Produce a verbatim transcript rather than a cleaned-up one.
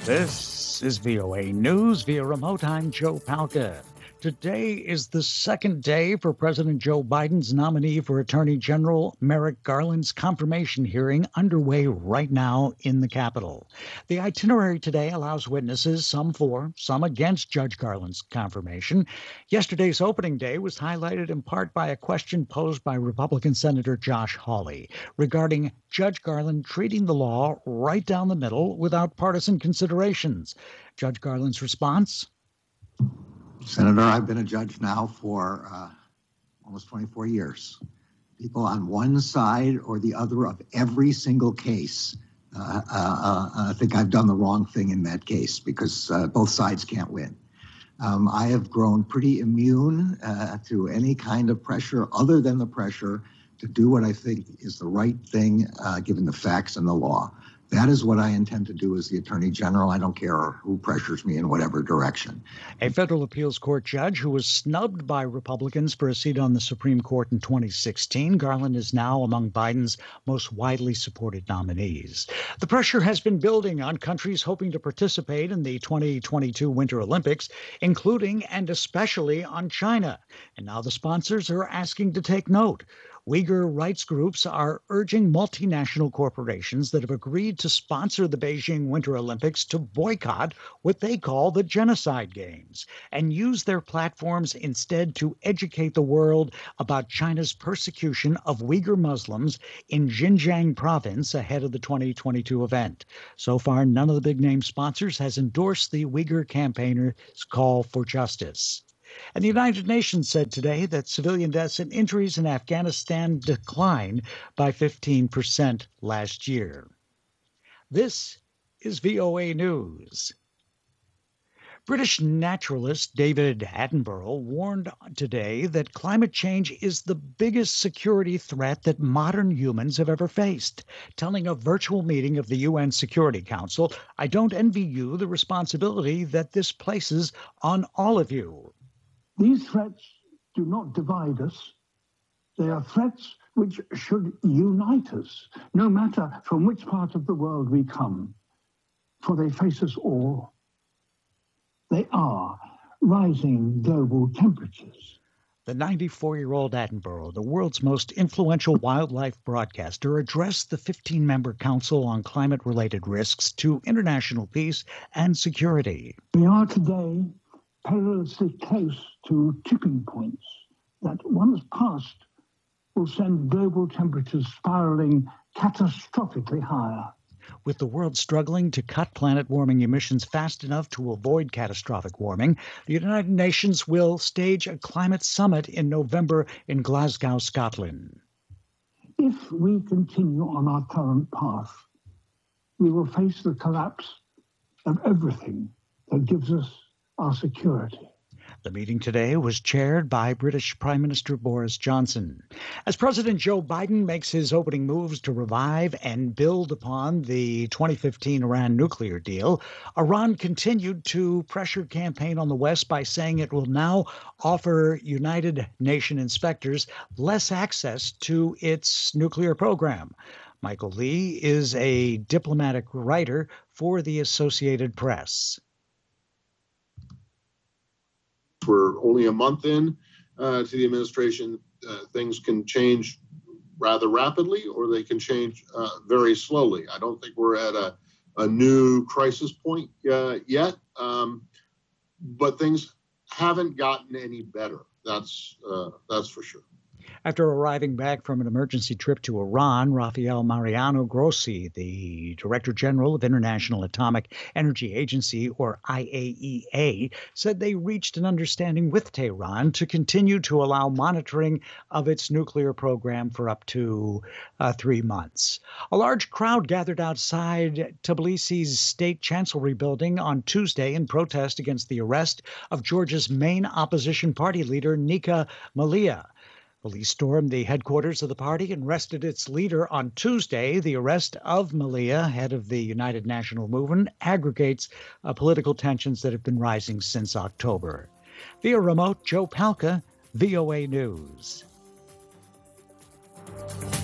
This is V O A News via remote. I'm Joe Palca. Today is the second day for President Joe Biden's nominee for Attorney General Merrick Garland's confirmation hearing underway right now in the Capitol. The itinerary today allows witnesses, some for, some against Judge Garland's confirmation. Yesterday's opening day was highlighted in part by a question posed by Republican Senator Josh Hawley regarding Judge Garland treating the law right down the middle without partisan considerations. Judge Garland's response? Senator, I've been a judge now for uh, almost twenty-four years. People on one side or the other of every single case, uh, uh, uh, I think I've done the wrong thing in that case because uh, both sides can't win. Um, I have grown pretty immune uh, to any kind of pressure other than the pressure to do what I think is the right thing uh, given the facts and the law. That is what I intend to do as the Attorney General. I don't care who pressures me in whatever direction. A federal appeals court judge who was snubbed by Republicans for a seat on the Supreme Court in twenty sixteen, Garland is now among Biden's most widely supported nominees. The pressure has been building on countries hoping to participate in the twenty twenty-two Winter Olympics, including and especially on China. And now the sponsors are asking to take note. Uyghur rights groups are urging multinational corporations that have agreed to sponsor the Beijing Winter Olympics to boycott what they call the genocide games and use their platforms instead to educate the world about China's persecution of Uyghur Muslims in Xinjiang province ahead of the twenty twenty-two event. So far, none of the big-name sponsors has endorsed the Uyghur campaigners' call for justice. And the United Nations said today that civilian deaths and injuries in Afghanistan declined by fifteen percent last year. This is V O A News. British naturalist David Attenborough warned today that climate change is the biggest security threat that modern humans have ever faced, telling a virtual meeting of the U N Security Council, "I don't envy you the responsibility that this places on all of you." These threats do not divide us. They are threats which should unite us, no matter from which part of the world we come, for they face us all. They are rising global temperatures. The ninety-four-year-old Attenborough, the world's most influential wildlife broadcaster, addressed the fifteen-member Council on Climate-Related Risks to International Peace and Security. We are today perilously close to tipping points that, once passed, will send global temperatures spiraling catastrophically higher. With the world struggling to cut planet-warming emissions fast enough to avoid catastrophic warming, the United Nations will stage a climate summit in November in Glasgow, Scotland. If we continue on our current path, we will face the collapse of everything that gives us our security. The meeting today was chaired by British Prime Minister Boris Johnson. As President Joe Biden makes his opening moves to revive and build upon the twenty fifteen Iran nuclear deal, Iran continued to pressure campaign on the West by saying it will now offer United Nations inspectors less access to its nuclear program. Michael Lee is a diplomatic writer for the Associated Press. We're only a month in uh, to the administration. Uh, things can change rather rapidly, or they can change uh, very slowly. I don't think we're at a, a new crisis point uh, yet, um, but things haven't gotten any better. That's uh, that's for sure. After arriving back from an emergency trip to Iran, Rafael Mariano Grossi, the Director General of International Atomic Energy Agency, or I A E A, said they reached an understanding with Tehran to continue to allow monitoring of its nuclear program for up to uh, three months. A large crowd gathered outside Tbilisi's state chancellery building on Tuesday in protest against the arrest of Georgia's main opposition party leader, Nika Malia. Police stormed the headquarters of the party and arrested its leader on Tuesday. The arrest of Malia, head of the United National Movement, aggregates uh, political tensions that have been rising since October. Via remote, Joe Palca, V O A News.